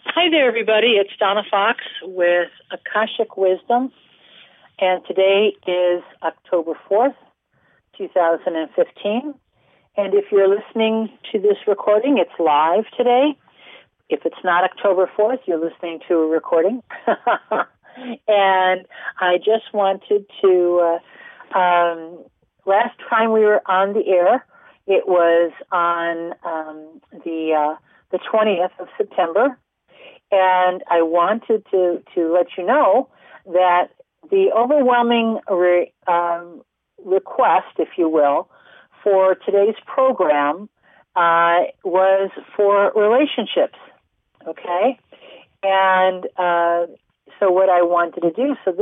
Hi there, everybody. It's Donna Fox with Akashic Wisdom, and today is October 4th, 2015. And if you're listening to this recording, it's live today. If it's not October 4th, you're listening to a recording. And I just wanted to, last time we were on the air, it was on the 20th of September. And I wanted to let you know that the overwhelming request, if you will, for today's program was for relationships, okay? And so what I wanted to do, so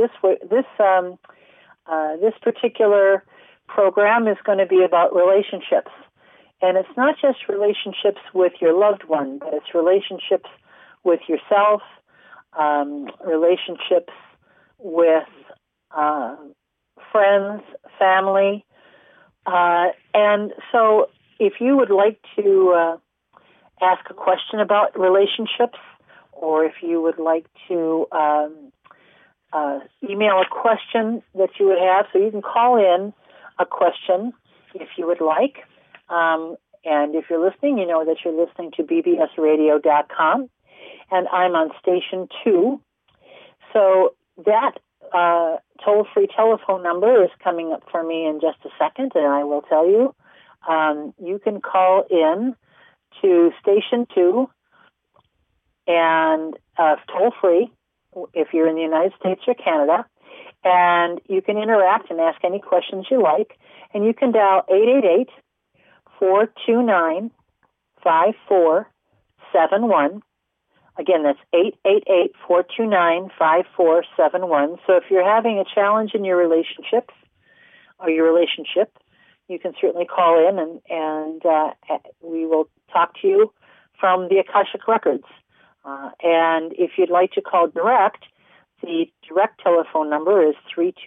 this particular program is going to be about relationships. And it's not just relationships with your loved one, but it's relationships with yourself, relationships with friends, family. And so if you would like to ask a question about relationships, or if you would like to email a question that you would have, so you can call in a question if you would like. And if you're listening, you know that you're listening to bbsradio.com. And I'm on station 2. So that toll-free telephone number is coming up for me in just a second, and I will tell you. You can call in to station 2 and toll-free if you're in the United States or Canada, and you can interact and ask any questions you like. And you can dial 888-429-5471. Again, that's 888-429-5471. So if you're having a challenge in your relationships or your relationship, you can certainly call in and we will talk to you from the Akashic Records. And if you'd like to call direct, the direct telephone number is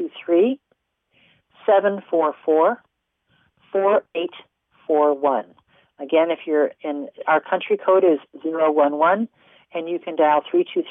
323-744-4841. Again, if you're in, our country code is 011, and you can dial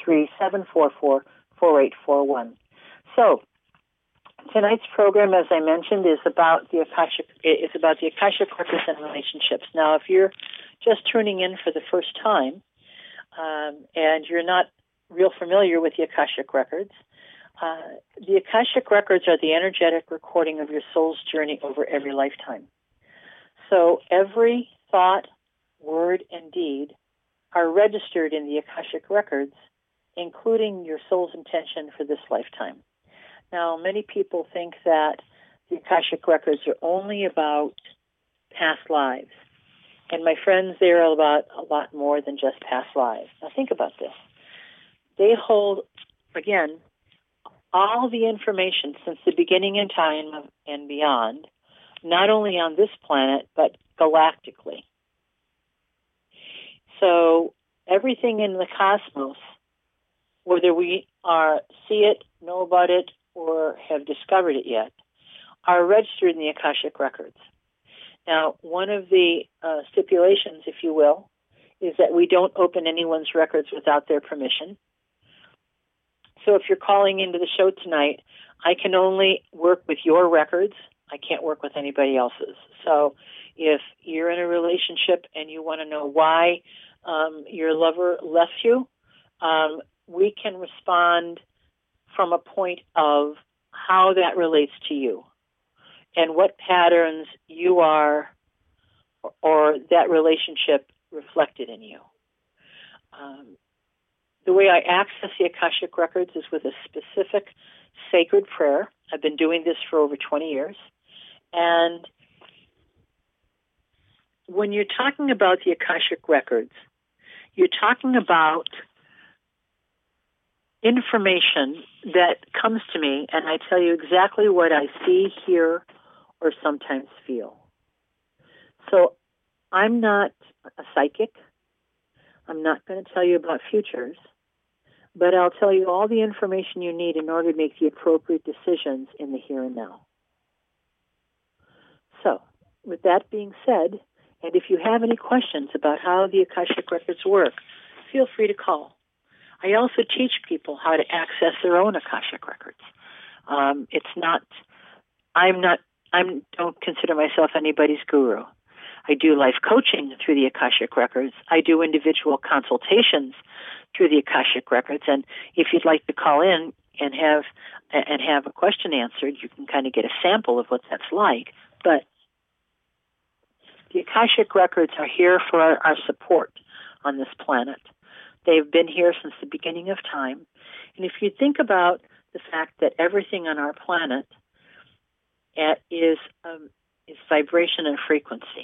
323-744-4841. So tonight's program, as I mentioned, is about the Akashic Records and relationships. Now, if you're just tuning in for the first time, and you're not real familiar with the Akashic Records, the Akashic Records are the energetic recording of your soul's journey over every lifetime. So every thought, word, and deed are registered in the Akashic Records, including your soul's intention for this lifetime. Now, many people think that the Akashic Records are only about past lives. And my friends, they're about a lot more than just past lives. Now, think about this. They hold, again, all the information since the beginning in time and beyond, not only on this planet, but galactically. So everything in the cosmos, whether we see it, know about it, or have discovered it yet, are registered in the Akashic Records. Now, one of the stipulations, if you will, is that we don't open anyone's records without their permission. So if you're calling into the show tonight, I can only work with your records. I can't work with anybody else's. So if you're in a relationship and you want to know why your lover left you, we can respond from a point of how that relates to you and what patterns you are or that relationship reflected in you. The way I access the Akashic Records is with a specific sacred prayer. I've been doing this for over 20 years. And when you're talking about the Akashic Records, you're talking about information that comes to me, and I tell you exactly what I see, hear, or sometimes feel. So I'm not a psychic. I'm not going to tell you about futures, but I'll tell you all the information you need in order to make the appropriate decisions in the here and now. So, with that being said, and if you have any questions about how the Akashic Records work, feel free to call. I also teach people how to access their own Akashic records. I don't consider myself anybody's guru. I do life coaching through the Akashic records. I do individual consultations through the Akashic records. And if you'd like to call in and have a question answered, you can kind of get a sample of what that's like. But the Akashic records are here for our support on this planet. They've been here since the beginning of time. And if you think about the fact that everything on our planet is vibration and frequency.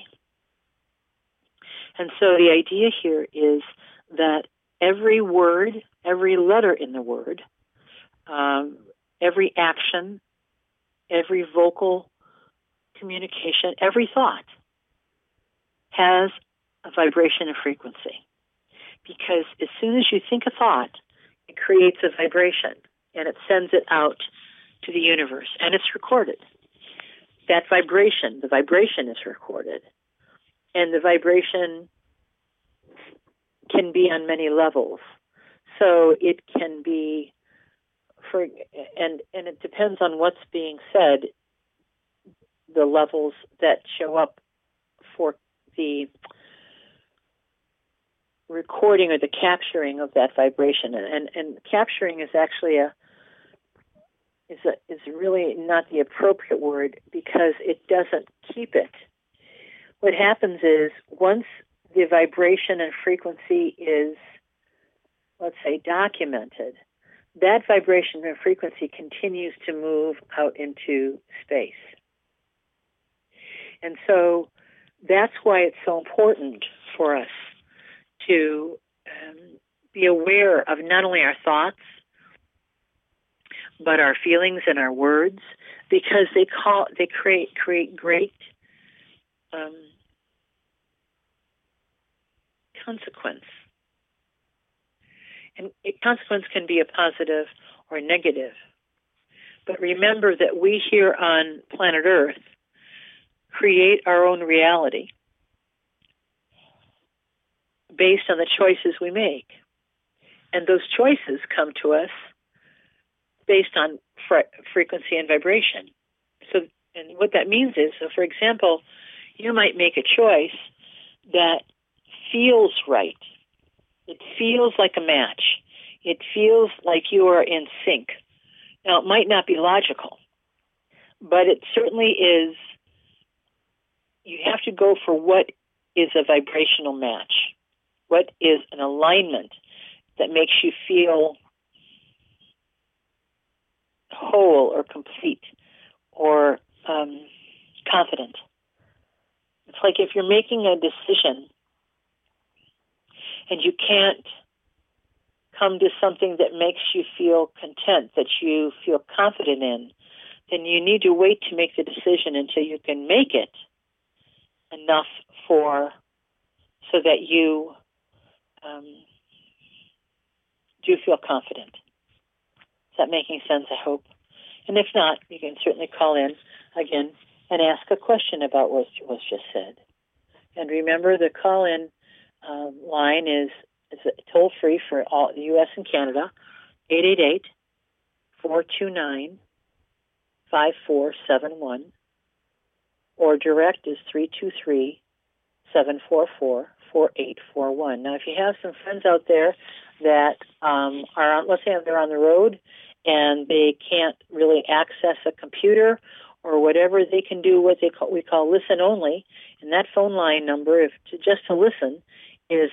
And so the idea here is that every word, every letter in the word, every action, every vocal communication, every thought has a vibration and frequency. Because as soon as you think a thought, it creates a vibration and it sends it out to the universe and it's recorded. That vibration, the vibration is recorded. And the vibration can be on many levels. So it can be, and it depends on what's being said, the levels that show up for the recording or the capturing of that vibration. And capturing is actually is really not the appropriate word because it doesn't keep it. What happens is once the vibration and frequency is, let's say, documented, that vibration and frequency continues to move out into space. And so that's why it's so important for us to be aware of not only our thoughts, but our feelings and our words, because they create great consequence. And consequence can be a positive or negative. But remember that we here on planet Earth create our own reality based on the choices we make. And those choices come to us based on frequency and vibration. So, and what that means is, so for example, you might make a choice that feels right. It feels like a match. It feels like you are in sync. Now, it might not be logical, but it certainly is. You have to go for what is a vibrational match. What is an alignment that makes you feel whole or complete or confident. It's like if you're making a decision and you can't come to something that makes you feel content, that you feel confident in, then you need to wait to make the decision until you can make it enough so that you do feel confident. Is that making sense, I hope? And if not, you can certainly call in again and ask a question about what was just said. And remember, the call-in line is toll-free for all the U.S. and Canada, 888-429-5471, or direct is 323-744-4841. Now, if you have some friends out there that are, let's say they're on the road and they can't really access a computer or whatever, they can do what we call listen only. And that phone line number, just to listen, is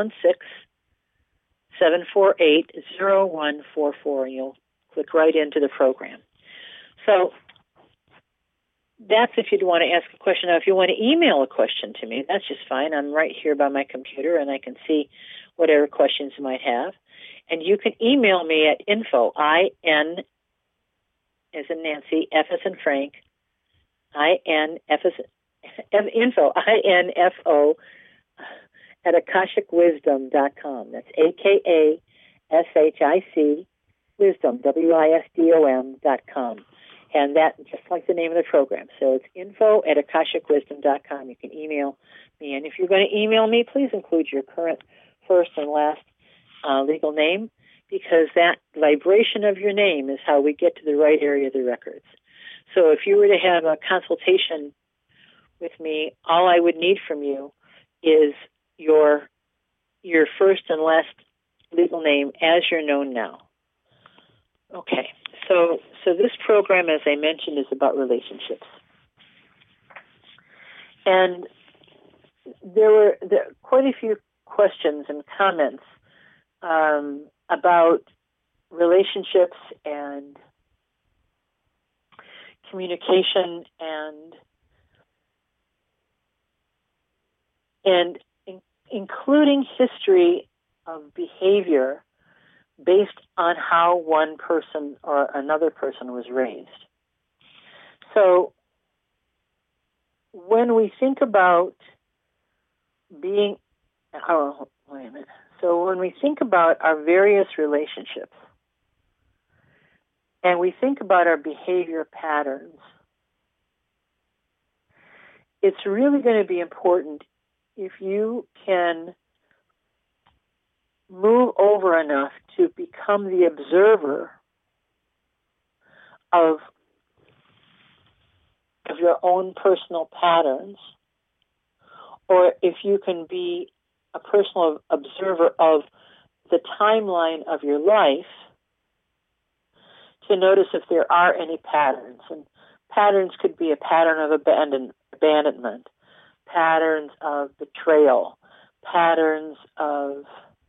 716-748-0144, and you'll click right into the program. So that's if you'd want to ask a question. Now, if you want to email a question to me, that's just fine. I'm right here by my computer, and I can see whatever questions you might have. And you can email me at info, I-N as in Nancy, F as in Frank, info, I-N-F-O, at AkashicWisdom.com. That's AKASHIC Wisdom, WISDOM.com. And that, just like the name of the program. So it's info at AkashicWisdom.com. You can email me. And if you're going to email me, please include your current first and last legal name because that vibration of your name is how we get to the right area of the records. So if you were to have a consultation with me, all I would need from you is your first and last legal name as you're known now. Okay, so this program, as I mentioned, is about relationships. And there were quite a few questions and comments about relationships and communication and including history of behavior based on how one person or another person was raised. So when we think about So when we think about our various relationships and we think about our behavior patterns, it's really going to be important if you can move over enough to become the observer of your own personal patterns, or if you can be a personal observer of the timeline of your life to notice if there are any patterns. And patterns could be a pattern of abandonment, patterns of betrayal, patterns of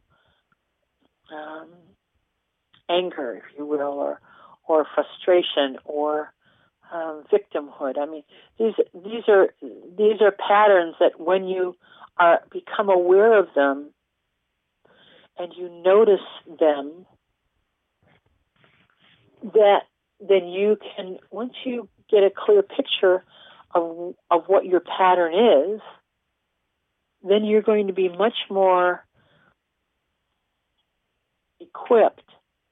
anger, if you will, or frustration, or victimhood. I mean, these are patterns that when you become aware of them and you notice them, that then you can, once you get a clear picture of what your pattern is, then you're going to be much more equipped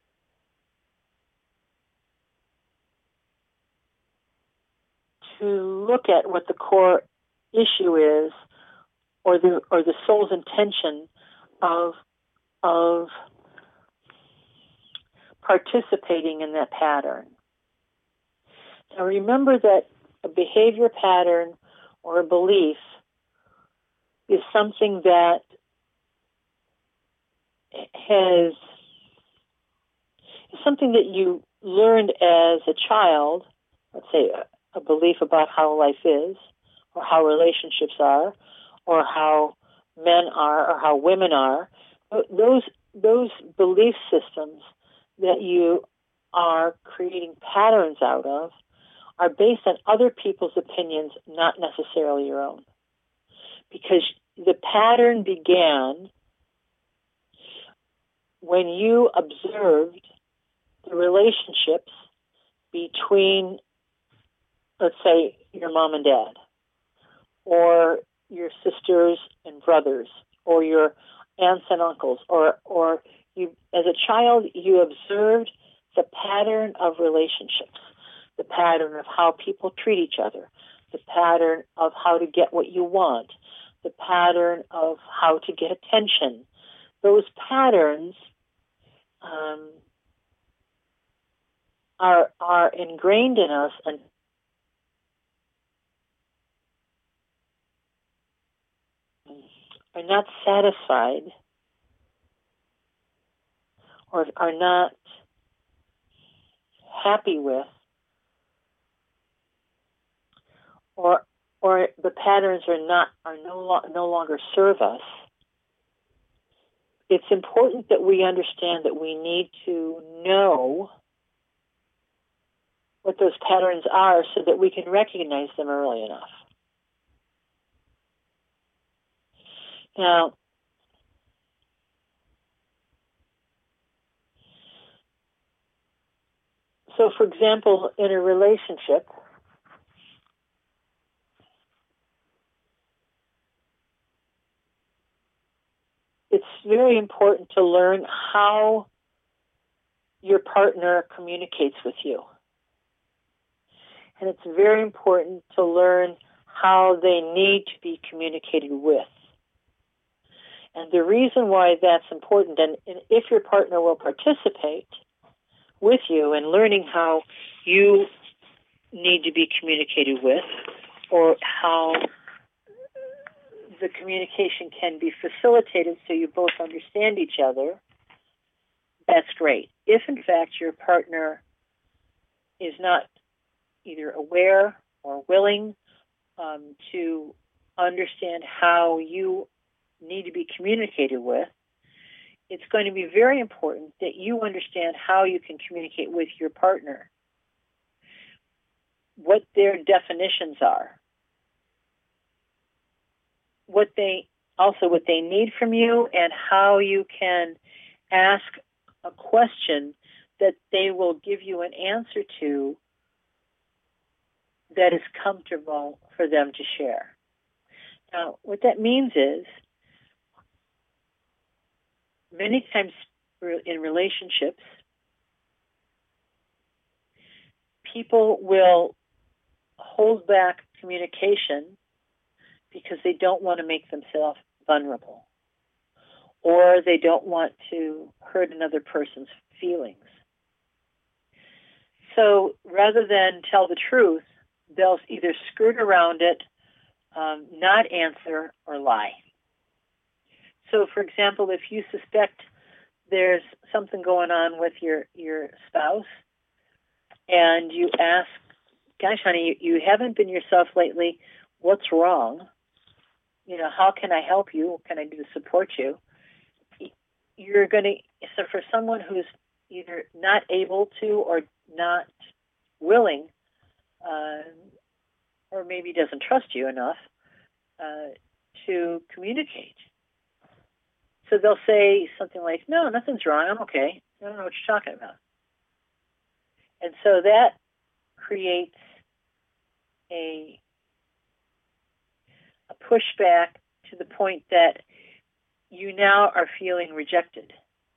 to look at what the core issue is, or the soul's intention of participating in that pattern. Now remember that a behavior pattern or a belief is something that is something that you learned as a child, let's say a belief about how life is, or how relationships are, or how men are, or how women are. Those belief systems that you are creating patterns out of are based on other people's opinions, not necessarily your own. Because the pattern began when you observed the relationships between, let's say, your mom and dad, or your sisters and brothers, or your aunts and uncles, or you, as a child, you observed the pattern of relationships, the pattern of how people treat each other, the pattern of how to get what you want, the pattern of how to get attention. Those patterns are ingrained in us and are not satisfied, or are not happy with, or the patterns are no longer serve us. It's important that we understand that we need to know what those patterns are so that we can recognize them early enough. Now, so for example, in a relationship, it's very important to learn how your partner communicates with you. And it's very important to learn how they need to be communicated with. And the reason why that's important, and if your partner will participate with you in learning how you need to be communicated with, or how the communication can be facilitated so you both understand each other, that's great. If, in fact, your partner is not either aware or willing to understand how you need to be communicated with, it's going to be very important that you understand how you can communicate with your partner, what their definitions are, what they need from you, and how you can ask a question that they will give you an answer to that is comfortable for them to share. Now, what that means is, many times in relationships, people will hold back communication because they don't want to make themselves vulnerable, or they don't want to hurt another person's feelings. So rather than tell the truth, they'll either skirt around it, not answer, or lie. So, for example, if you suspect there's something going on with your spouse, and you ask, gosh, honey, you haven't been yourself lately. What's wrong? How can I help you? What can I do to support you? You're going to, so for someone who's either not able to or not willing, or maybe doesn't trust you enough to communicate. So they'll say something like, no, nothing's wrong. I'm okay. I don't know what you're talking about. And so that creates a pushback to the point that you now are feeling rejected.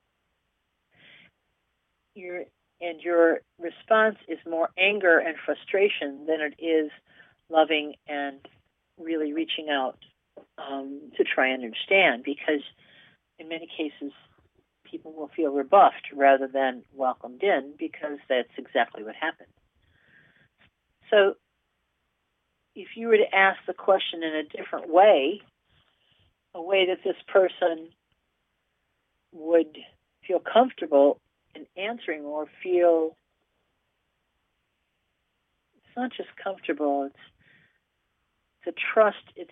Your response is more anger and frustration than it is loving and really reaching out to try and understand, because in many cases people will feel rebuffed rather than welcomed in, because that's exactly what happened. So if you were to ask the question in a different way, a way that this person would feel comfortable in answering, or feel, it's not just comfortable, it's a trust, it's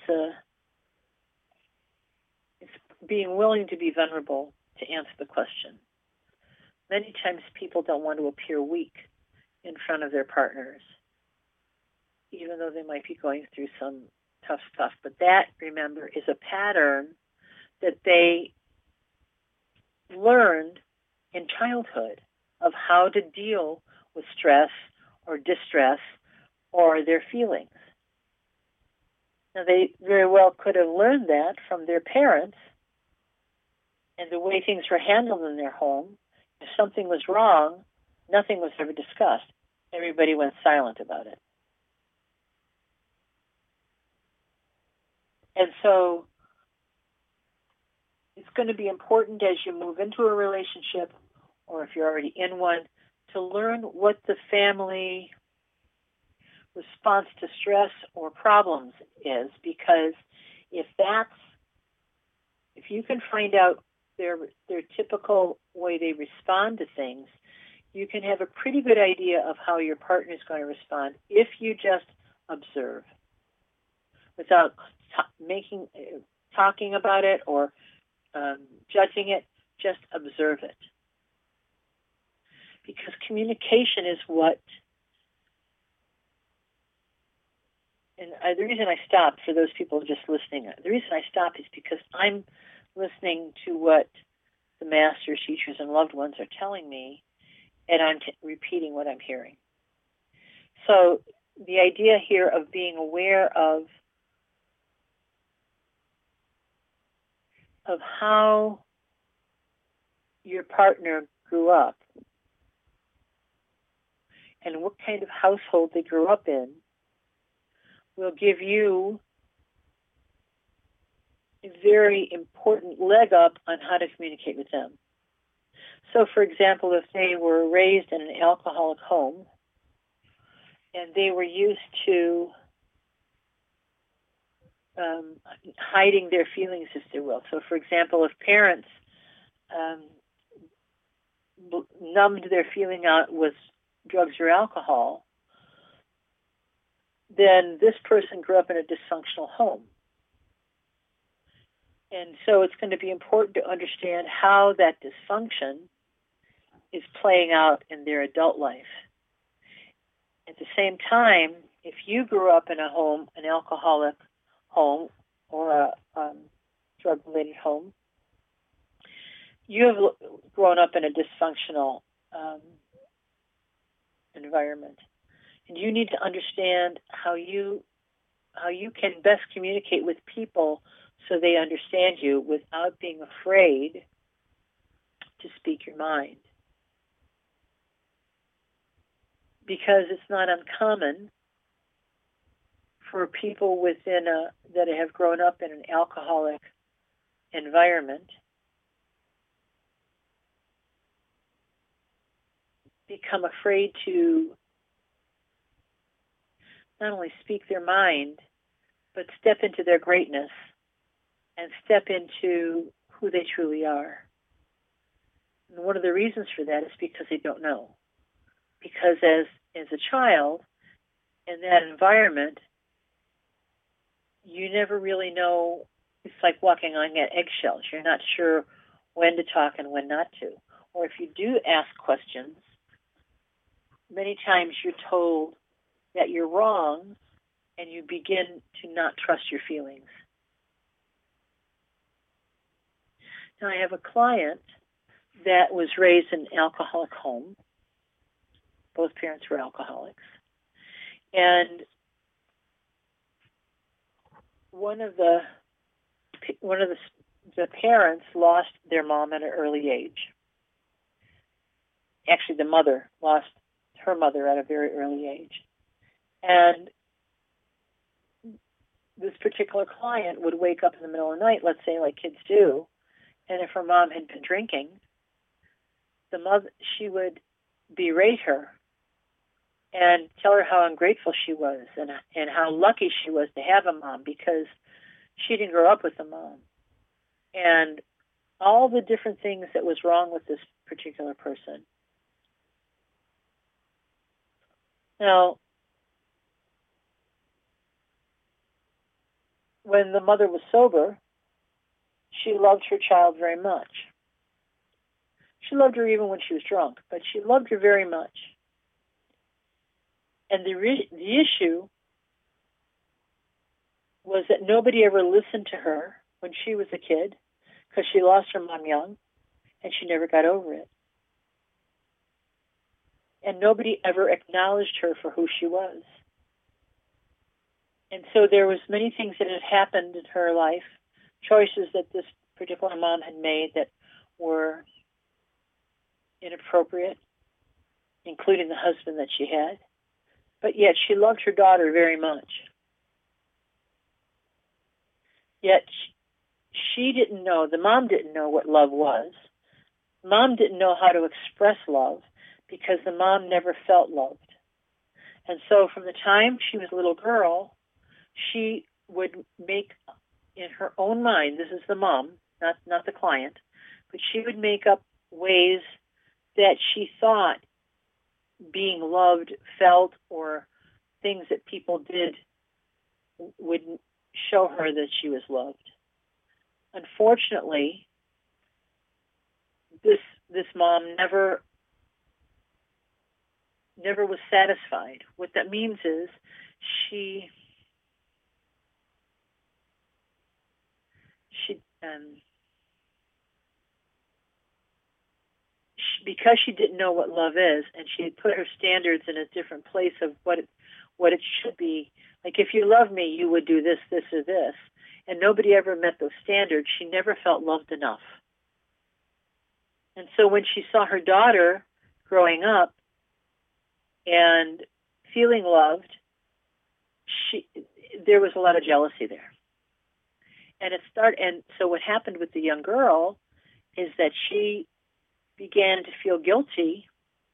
being willing to be vulnerable to answer the question. Many times people don't want to appear weak in front of their partners, even though they might be going through some tough stuff. But that, remember, is a pattern that they learned in childhood of how to deal with stress or distress or their feelings. Now, they very well could have learned that from their parents and the way things were handled in their home. If something was wrong, nothing was ever discussed. Everybody went silent about it. And so it's going to be important as you move into a relationship, or if you're already in one, to learn what the family response to stress or problems is, because if you can find out their typical way they respond to things, you can have a pretty good idea of how your partner is going to respond if you just observe without talking about it or judging it. Just observe it, because communication is what. And the reason I stopped, for those people just listening, the reason I stopped is because I'm listening to what the masters, teachers, and loved ones are telling me, and I'm repeating what I'm hearing. So the idea here of being aware of how your partner grew up and what kind of household they grew up in will give you a very important leg up on how to communicate with them. So, for example, if they were raised in an alcoholic home and they were used to hiding their feelings, if they will. So, for example, if parents numbed their feeling out with drugs or alcohol, then this person grew up in a dysfunctional home. And so it's going to be important to understand how that dysfunction is playing out in their adult life. At the same time, if you grew up in a home, an alcoholic home or a drug-related home, you have grown up in a dysfunctional environment. And you need to understand how you can best communicate with people so they understand you without being afraid to speak your mind. Because it's not uncommon for people that have grown up in an alcoholic environment become afraid to not only speak their mind, but step into their greatness and step into who they truly are. And one of the reasons for that is because they don't know. Because as a child, in that environment, you never really know. It's like walking on eggshells. You're not sure when to talk and when not to. Or if you do ask questions, many times you're told that you're wrong, and you begin to not trust your feelings. Now, I have a client that was raised in an alcoholic home. Both parents were alcoholics. And one of the parents lost their mom at an early age. Actually, the mother lost her mother at a very early age. And this particular client would wake up in the middle of the night, let's say like kids do, and if her mom had been drinking, she would berate her and tell her how ungrateful she was and how lucky she was to have a mom because she didn't grow up with a mom. And all the different things that was wrong with this particular person. Now, when the mother was sober, she loved her child very much. She loved her even when she was drunk, but she loved her very much. And the issue was that nobody ever listened to her when she was a kid because she lost her mom young, and she never got over it. And nobody ever acknowledged her for who she was. And so there was many things that had happened in her life, choices that this particular mom had made that were inappropriate, including the husband that she had. But yet she loved her daughter very much. Yet she didn't know, the mom didn't know what love was. Mom didn't know how to express love because the mom never felt loved. And so from the time she was a little girl, she would make in her own mind, this is the mom, not the client, but she would make up ways that she thought being loved, felt, or things that people did would show her that she was loved. Unfortunately, this mom never was satisfied. What that means is because she didn't know what love is, and she had put her standards in a different place of what it should be. Like, if you love me, you would do this, this, or this. And nobody ever met those standards. She never felt loved enough. And so when she saw her daughter growing up and feeling loved, there was a lot of jealousy there. And so what happened with the young girl is that she began to feel guilty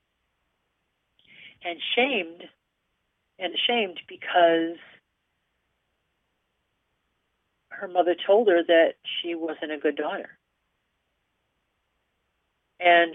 and ashamed because her mother told her that she wasn't a good daughter. And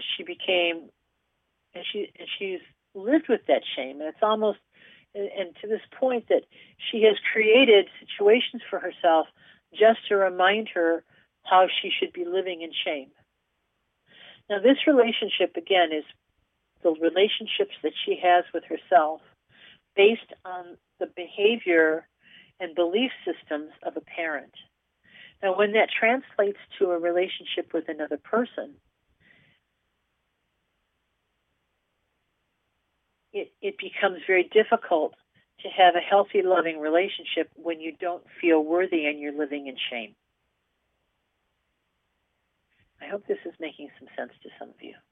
she's lived with that shame. And it's almost, and to this point that she has created situations for herself just to remind her how she should be living in shame. Now, this relationship, again, is the relationships that she has with herself based on the behavior and belief systems of a parent. Now, when that translates to a relationship with another person, it becomes very difficult to have a healthy, loving relationship when you don't feel worthy and you're living in shame. I hope this is making some sense to some of you.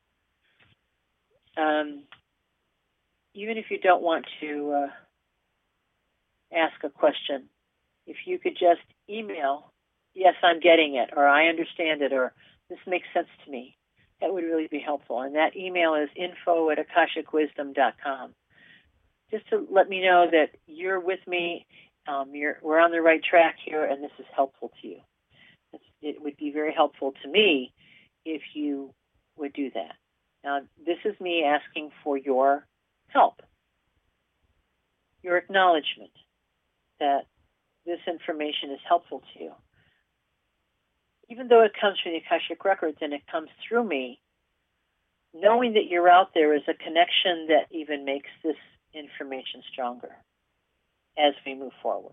Even if you don't want to ask a question, if you could just email, yes, I'm getting it, or I understand it, or this makes sense to me, that would really be helpful. And that email is info@akashicwisdom.com. Just to let me know that you're with me, we're on the right track here, and this is helpful to you. It would be very helpful to me if you would do that. Now, this is me asking for your help, your acknowledgement that this information is helpful to you. Even though it comes from the Akashic Records and it comes through me, knowing that you're out there is a connection that even makes this information stronger as we move forward.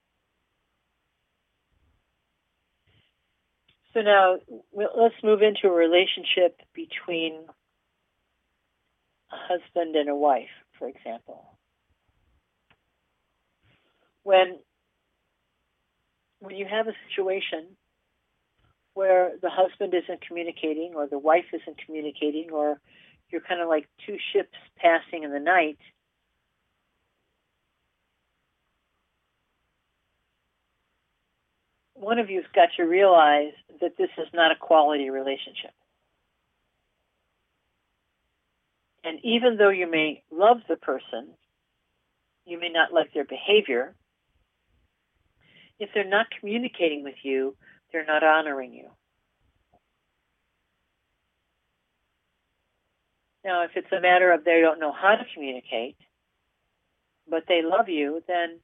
So now let's move into a relationship between a husband and a wife, for example. When you have a situation where the husband isn't communicating or the wife isn't communicating, or you're kind of like two ships passing in the night, one of you's got to realize that this is not a quality relationship. And even though you may love the person, you may not like their behavior. If they're not communicating with you, they're not honoring you. Now, if it's a matter of they don't know how to communicate, but they love you, then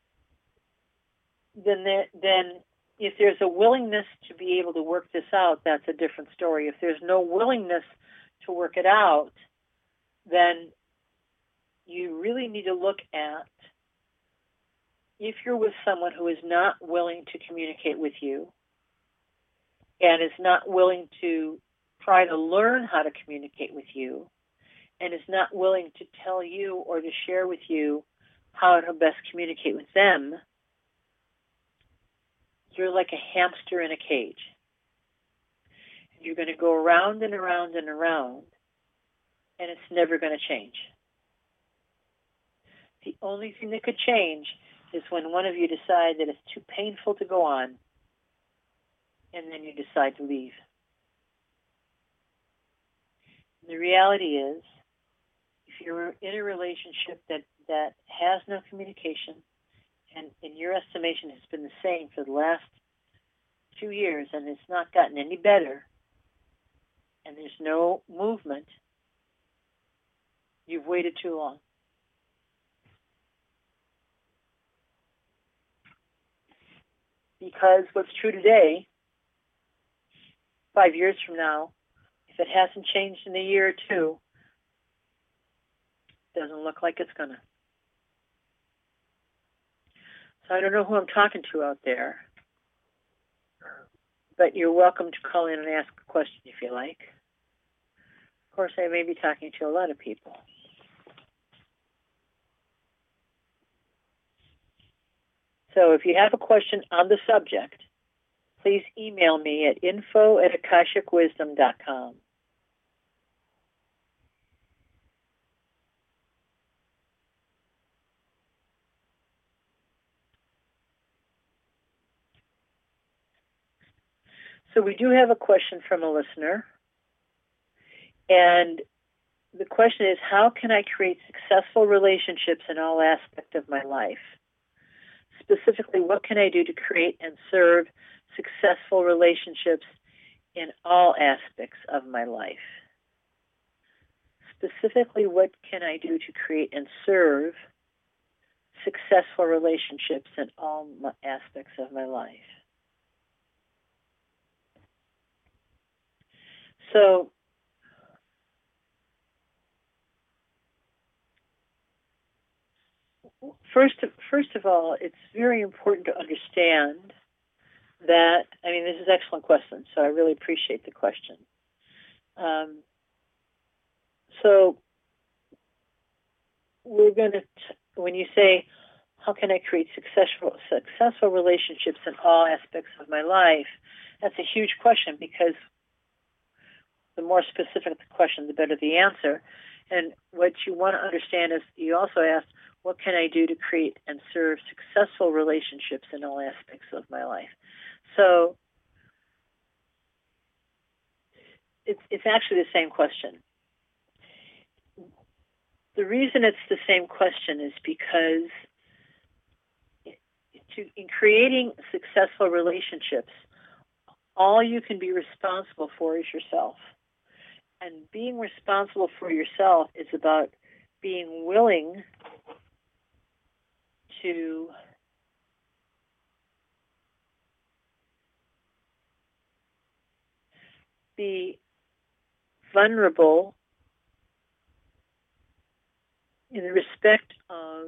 if there's a willingness to be able to work this out, that's a different story. If there's no willingness to work it out, then you really need to look at if you're with someone who is not willing to communicate with you and is not willing to try to learn how to communicate with you and is not willing to tell you or to share with you how to best communicate with them, you're like a hamster in a cage. You're going to go around and around and around, and it's never going to change. The only thing that could change is when one of you decide that it's too painful to go on, and then you decide to leave. The reality is, if you're in a relationship that has no communication, and in your estimation has been the same for the last 2 years, and it's not gotten any better, and there's no movement, you've waited too long. Because what's true today, 5 years from now, if it hasn't changed in a year or two, it doesn't look like it's going to. So I don't know who I'm talking to out there, but you're welcome to call in and ask a question if you like. Of course, I may be talking to a lot of people. So if you have a question on the subject, please email me at info@akashicwisdom.com. So we do have a question from a listener. And the question is, how can I create successful relationships in all aspects of my life? Specifically, what can I do to create and serve successful relationships in all aspects of my life? Specifically, what can I do to create and serve successful relationships in all aspects of my life? So, first of all, it's very important to understand that, this is an excellent question, so I really appreciate the question. So we're going to, when you say, how can I create successful relationships in all aspects of my life, that's a huge question, because the more specific the question, the better the answer. And what you want to understand is, you also asked, what can I do to create and serve successful relationships in all aspects of my life? So it's actually the same question. The reason it's the same question is because in creating successful relationships, all you can be responsible for is yourself. And being responsible for yourself is about being willing to be vulnerable in the respect of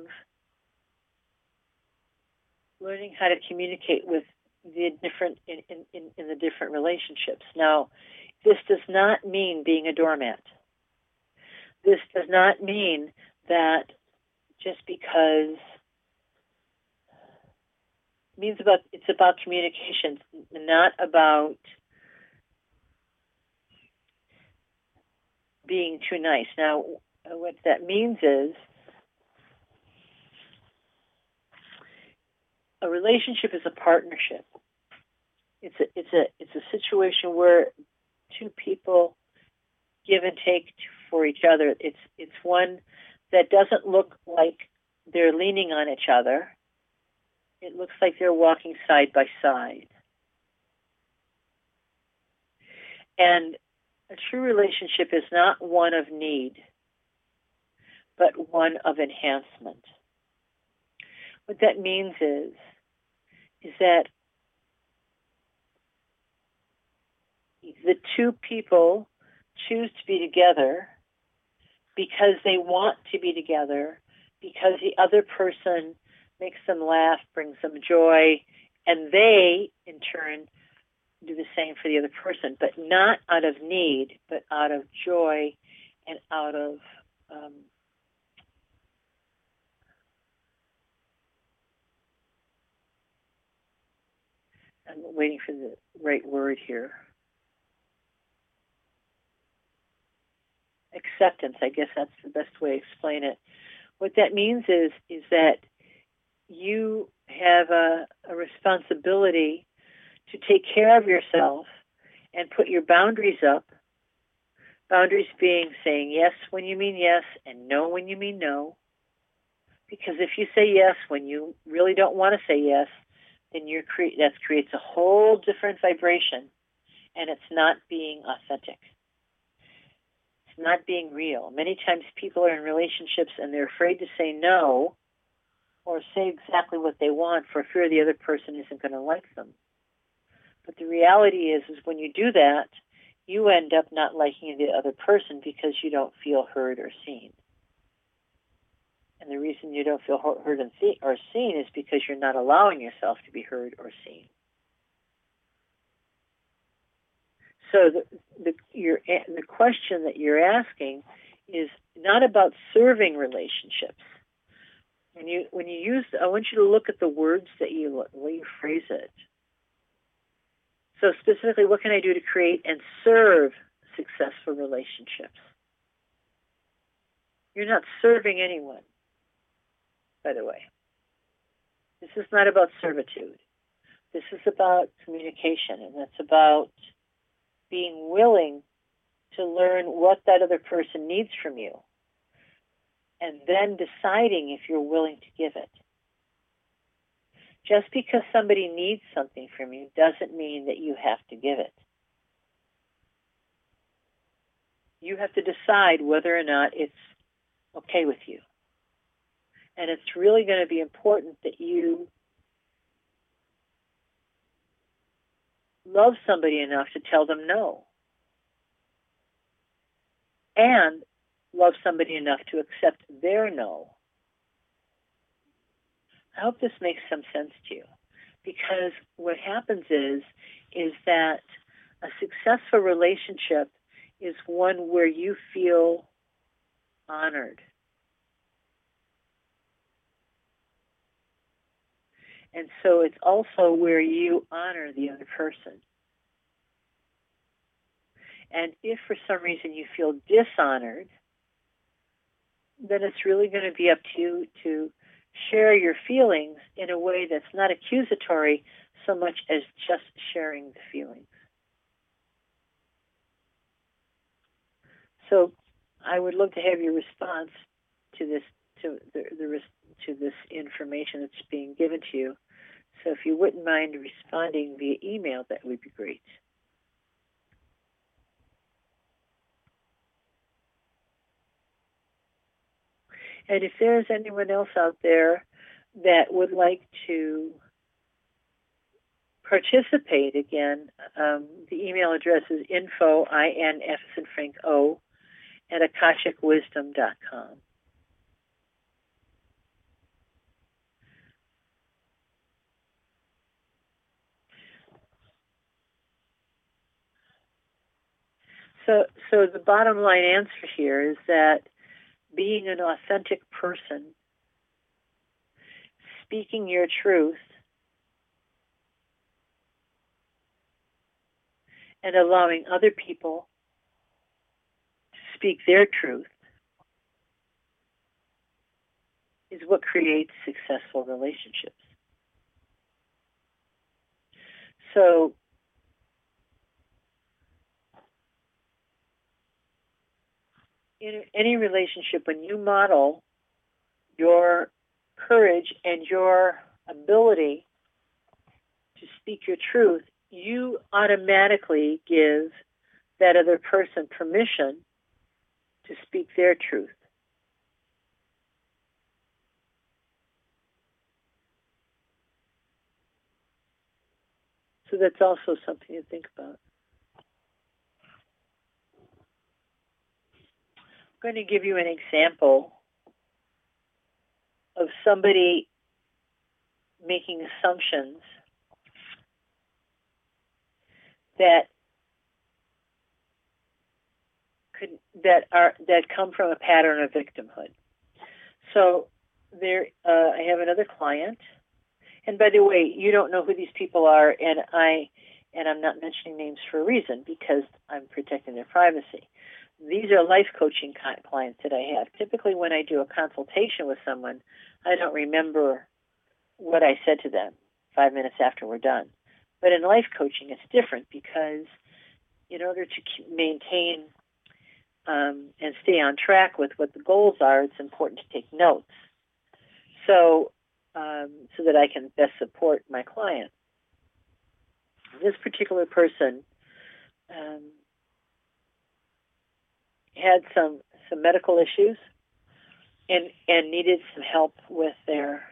learning how to communicate with the different in the different relationships. Now, this does not mean being a doormat. This does not mean that just because it's about communication, not about being too nice. Now, what that means is a relationship is a partnership. It's a situation where two people give and take for each other. It's one that doesn't look like they're leaning on each other. It looks like they're walking side by side. And a true relationship is not one of need, but one of enhancement. What that means is that the two people choose to be together because they want to be together, because the other person makes them laugh, brings them joy, and they, in turn, do the same for the other person, but not out of need, but out of joy and out of I'm waiting for the right word here. Acceptance, I guess that's the best way to explain it. What that means is that you have a responsibility to take care of yourself and put your boundaries up. Boundaries being saying yes when you mean yes and no when you mean no. Because if you say yes when you really don't want to say yes, then that creates a whole different vibration, and it's not being authentic. It's not being real. Many times people are in relationships and they're afraid to say no or say exactly what they want for fear the other person isn't going to like them. But the reality is when you do that, you end up not liking the other person because you don't feel heard or seen. And the reason you don't feel heard or seen is because you're not allowing yourself to be heard or seen. So the question that you're asking is not about serving relationships. When you use, I want you to look at the words that the way you phrase it. So specifically, what can I do to create and serve successful relationships? You're not serving anyone, by the way. This is not about servitude. This is about communication, and it's about being willing to learn what that other person needs from you, and then deciding if you're willing to give it. Just because somebody needs something from you doesn't mean that you have to give it. You have to decide whether or not it's okay with you. And it's really going to be important that you love somebody enough to tell them no. And love somebody enough to accept their no. I hope this makes some sense to you. Because what happens is that a successful relationship is one where you feel honored. And so it's also where you honor the other person. And if for some reason you feel dishonored, then it's really going to be up to you to share your feelings in a way that's not accusatory so much as just sharing the feelings. So I would love to have your response to this, to this information that's being given to you. So if you wouldn't mind responding via email, that would be great. And if there is anyone else out there that would like to participate, again, the email address is info, INF and Frank O, at akashicwisdom.com. So the bottom line answer here is that being an authentic person, speaking your truth, and allowing other people to speak their truth is what creates successful relationships. So in any relationship, when you model your courage and your ability to speak your truth, you automatically give that other person permission to speak their truth. So that's also something to think about. I'm going to give you an example of somebody making assumptions that come from a pattern of victimhood. So I have another client, and by the way, you don't know who these people are, and I'm not mentioning names for a reason because I'm protecting their privacy. These are life coaching clients that I have. Typically, when I do a consultation with someone, I don't remember what I said to them 5 minutes after we're done. But in life coaching, it's different because in order to maintain and stay on track with what the goals are, it's important to take notes so that I can best support my client. This particular person had some medical issues and needed some help with their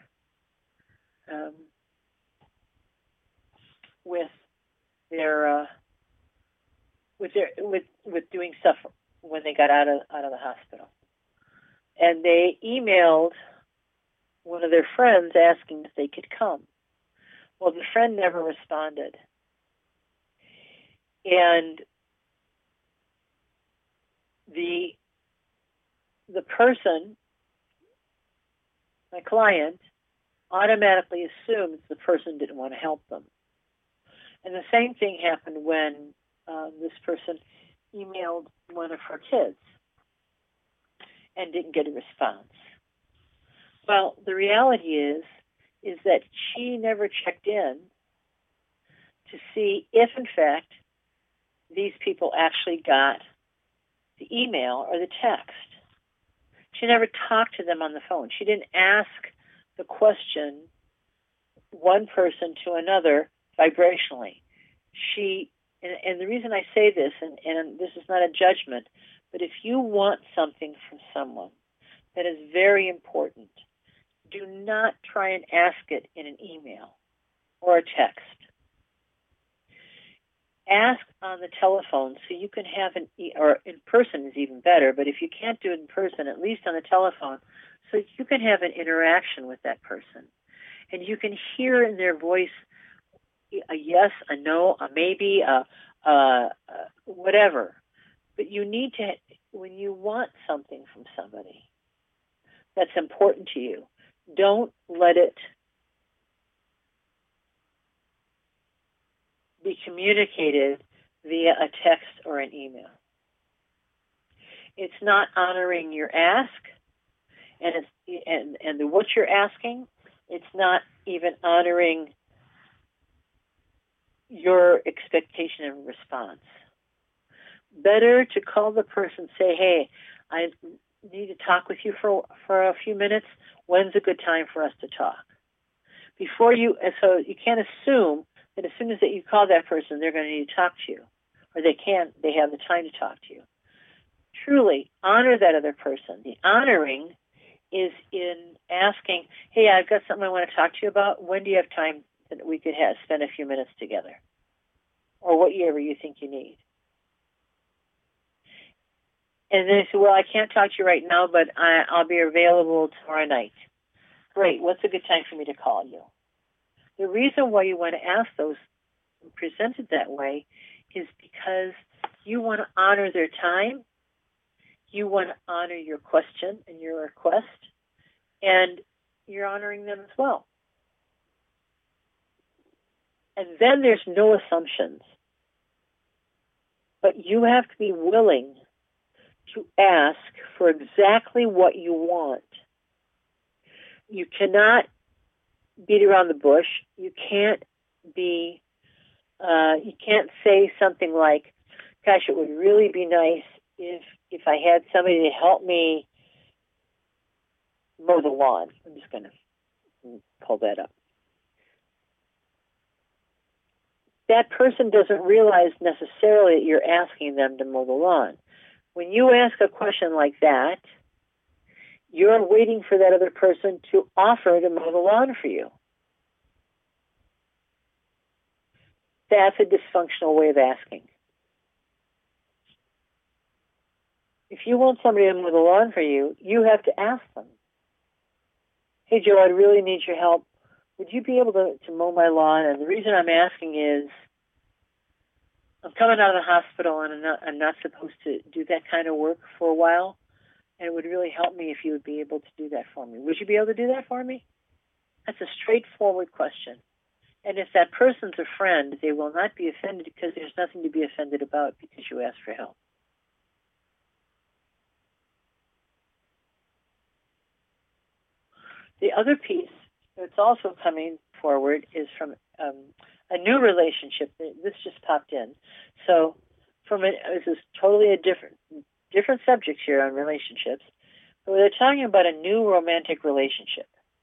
with doing stuff when they got out of the hospital. And they emailed one of their friends asking if they could come. Well, the friend never responded. And the person, my client, automatically assumes the person didn't want to help them. And the same thing happened when this person emailed one of her kids and didn't get a response. Well, the reality is that she never checked in to see if, in fact, these people actually got the email or the text. She never talked to them on the phone. She didn't ask the question, one person to another, vibrationally. And the reason I say this, and this is not a judgment, but if you want something from someone that is very important, do not try and ask it in an email or a text. Ask on the telephone so you can have or in person is even better, but if you can't do it in person, at least on the telephone, so you can have an interaction with that person. And you can hear in their voice a yes, a no, a maybe, whatever. But you need to, when you want something from somebody that's important to you, don't let it be communicated via a text or an email. It's not honoring your ask, and what you're asking. It's not even honoring your expectation and response. Better to call the person, say, hey, I need to talk with you for a few minutes. When's a good time for us to talk? So you can't assume that as soon as you call that person, they're going to need to talk to you, or they have the time to talk to you. Truly honor that other person. The honoring is in asking, hey, I've got something I want to talk to you about. When do you have time that we could spend a few minutes together? Or whatever you think you need. And then they say, well, I can't talk to you right now, but I'll be available tomorrow night. Great. What's a good time for me to call you? The reason why you want to ask those presented that way is because you want to honor their time. You want to honor your question and your request, and you're honoring them as well. And then there's no assumptions. But you have to be willing to ask for exactly what you want. You cannot beat around the bush. You can't say something like, gosh, it would really be nice if I had somebody to help me mow the lawn. I'm just going to pull that up. That person doesn't realize necessarily that you're asking them to mow the lawn. When you ask a question like that, you're waiting for that other person to offer to mow the lawn for you. That's a dysfunctional way of asking. If you want somebody to mow the lawn for you, you have to ask them. Hey, Joe, I really need your help. Would you be able to mow my lawn? And the reason I'm asking is I'm coming out of the hospital and I'm not supposed to do that kind of work for a while. And it would really help me if you would be able to do that for me. Would you be able to do that for me? That's a straightforward question. And if that person's a friend, they will not be offended because there's nothing to be offended about because you asked for help. The other piece that's also coming forward is from a new relationship. This just popped in. So this is totally a different subject here on relationships. But they're talking about a new romantic relationship.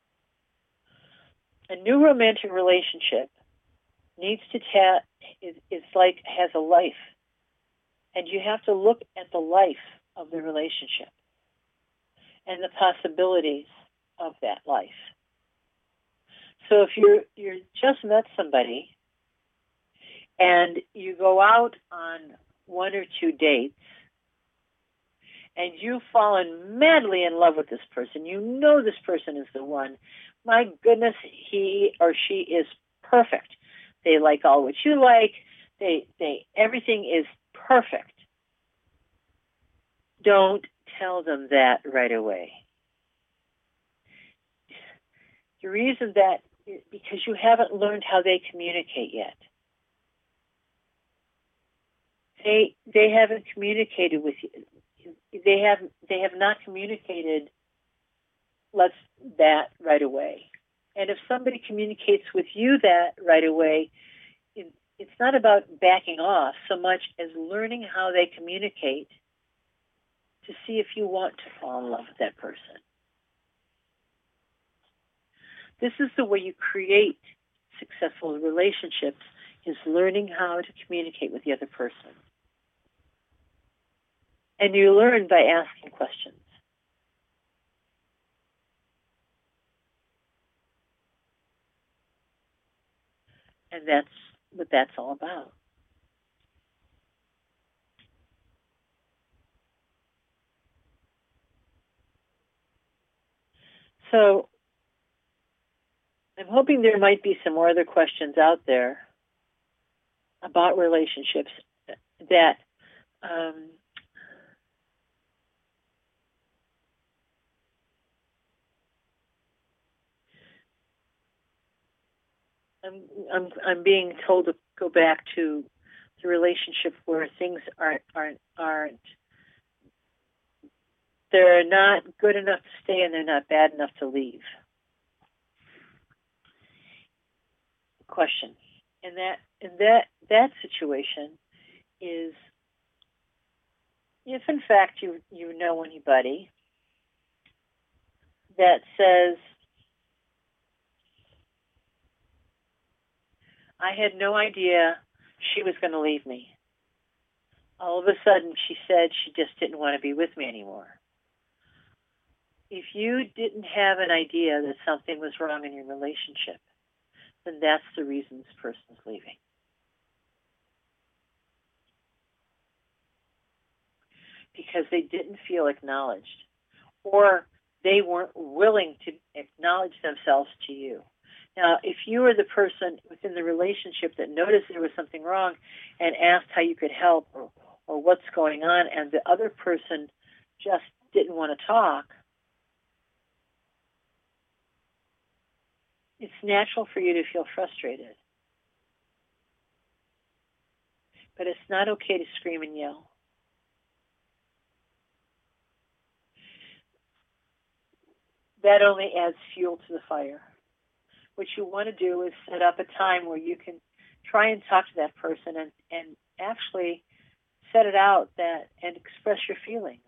A new romantic relationship needs to has a life. And you have to look at the life of the relationship and the possibilities of that life. So if you're just met somebody and you go out on one or two dates and you've fallen madly in love with this person, you know this person is the one. My goodness, he or she is perfect. They like all what you like. Everything is perfect. Don't tell them that right away. The reason that is because you haven't learned how they communicate yet. They haven't communicated with you. They have not communicated that right away. And if somebody communicates with you that right away, it's not about backing off so much as learning how they communicate to see if you want to fall in love with that person. This is the way you create successful relationships, is learning how to communicate with the other person. And you learn by asking questions. And that's what that's all about. So I'm hoping there might be some more other questions out there about relationships that I'm being told to go back to the relationship where things aren't they're not good enough to stay and they're not bad enough to leave. Question. And that situation is, if in fact you know anybody that says, I had no idea she was going to leave me. All of a sudden she said she just didn't want to be with me anymore. If you didn't have an idea that something was wrong in your relationship, then that's the reason this person's leaving. Because they didn't feel acknowledged, or they weren't willing to acknowledge themselves to you. Now, if you were the person within the relationship that noticed there was something wrong and asked how you could help or what's going on, and the other person just didn't want to talk, it's natural for you to feel frustrated. But it's not okay to scream and yell. That only adds fuel to the fire. What you want to do is set up a time where you can try and talk to that person and actually set it out and express your feelings.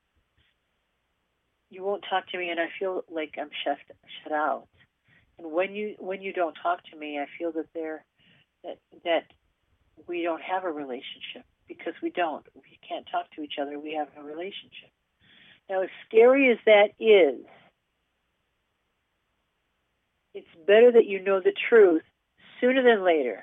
You won't talk to me and I feel like I'm shut out. And when you don't talk to me, I feel that we don't have a relationship, because we don't. We can't talk to each other. We have a relationship. Now, as scary as that is, it's better that you know the truth sooner than later.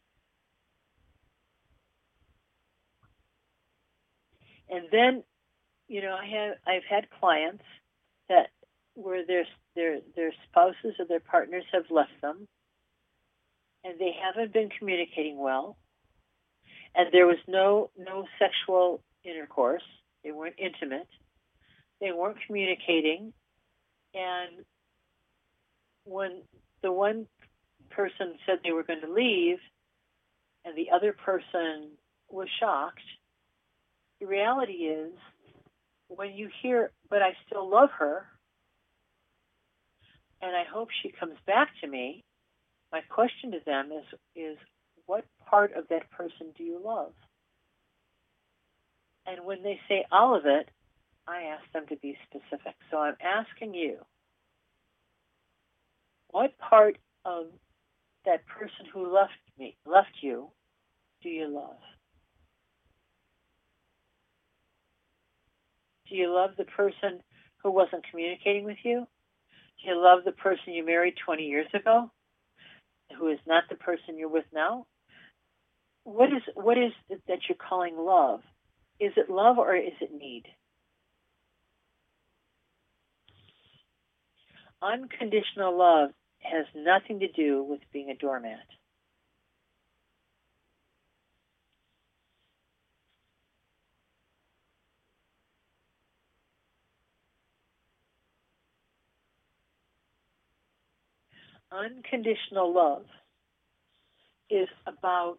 And then, I've had clients that where their spouses or their partners have left them, and they haven't been communicating well, and there was no sexual intercourse. They weren't intimate. They weren't communicating, and when the one person said they were going to leave and the other person was shocked, the reality is, when you hear, but I still love her and I hope she comes back to me, my question to them is what part of that person do you love? And when they say all of it, I ask them to be specific. So I'm asking you, what part of that person who left you, do you love? Do you love the person who wasn't communicating with you? Do you love the person you married 20 years ago, who is not the person you're with now? What is it that you're calling love? Is it love or is it need? Unconditional love has nothing to do with being a doormat. Unconditional love is about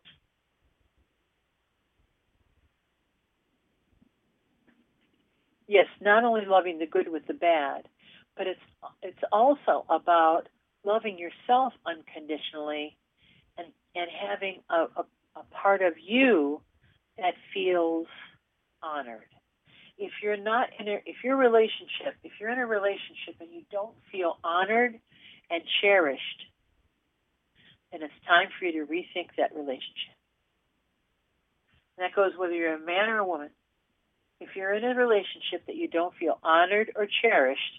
not only loving the good with the bad, but it's also about loving yourself unconditionally and having a part of you that feels honored. If you're in a relationship and you don't feel honored and cherished, then it's time for you to rethink that relationship. And that goes whether you're a man or a woman. If you're in a relationship that you don't feel honored or cherished,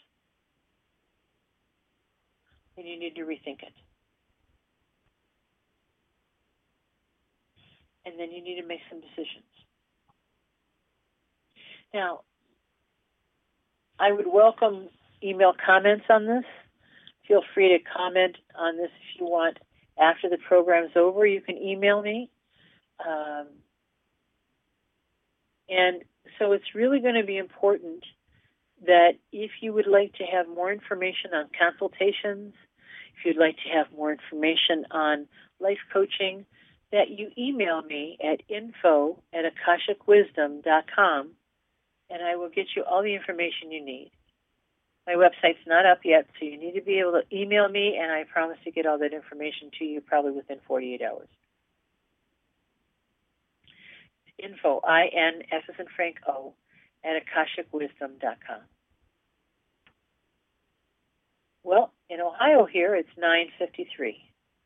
then you need to rethink it. And then you need to make some decisions. Now, I would welcome email comments on this. Feel free to comment on this if you want. After the program's over, you can email me. And so it's really going to be important that if you would like to have more information on consultations, if you'd like to have more information on life coaching, that you email me at info@akashicwisdom.com, and I will get you all the information you need. My website's not up yet, so you need to be able to email me, and I promise to get all that information to you probably within 48 hours. Info, I-N-F as in Frank O, at akashicwisdom.com. Well, in Ohio here, it's 9:53.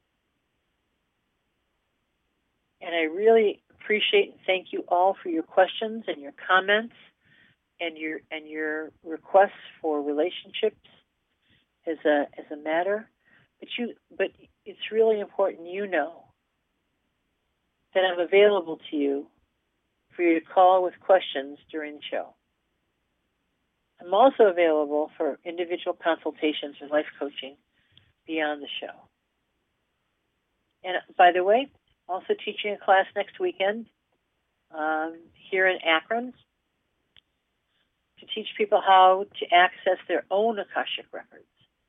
And I really appreciate and thank you all for your questions and your comments and your requests for relationships as a matter. But it's really important you know that I'm available to you for you to call with questions during the show. I'm also available for individual consultations or life coaching beyond the show. And by the way, also teaching a class next weekend here in Akron to teach people how to access their own Akashic records.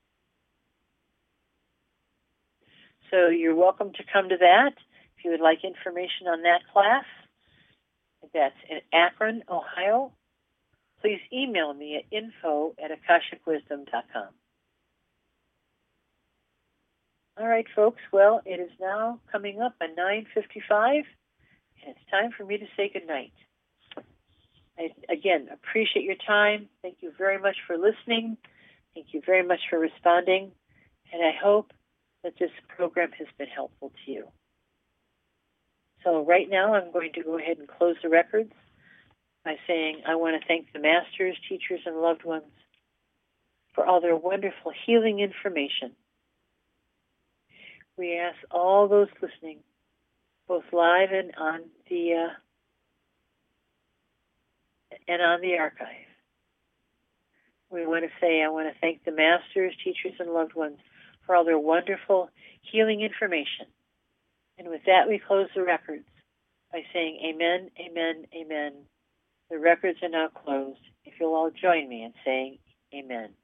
So you're welcome to come to that. If you would like information on that class, that's in Akron, Ohio, please email me at info@akashicwisdom.com. All right, folks. Well, it is now coming up at 9:55, and it's time for me to say goodnight. I, again, appreciate your time. Thank you very much for listening. Thank you very much for responding, and I hope that this program has been helpful to you. So right now, I'm going to go ahead and close the records by saying I want to thank the masters, teachers, and loved ones for all their wonderful healing information. We ask all those listening, both live and on the archive. We want to say I want to thank the masters, teachers, and loved ones for all their wonderful healing information. And with that, we close the records by saying amen, amen, amen. The records are now closed. If you'll all join me in saying amen.